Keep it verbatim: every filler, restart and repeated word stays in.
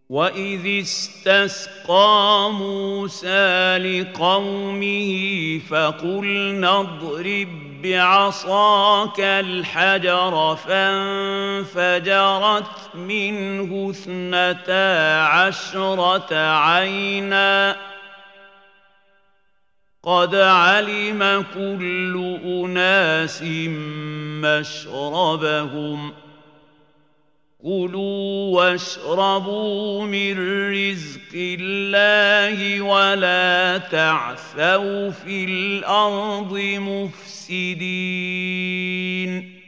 وإذ استسقى موسى لقومه فقلنا اضرب بعصاك الحجر فانفجرت منه اثنتا عشرة عينا قد علم كل أناس مشربهم كلوا واشربوا من رزق الله ولا تعثوا في الأرض مفسدين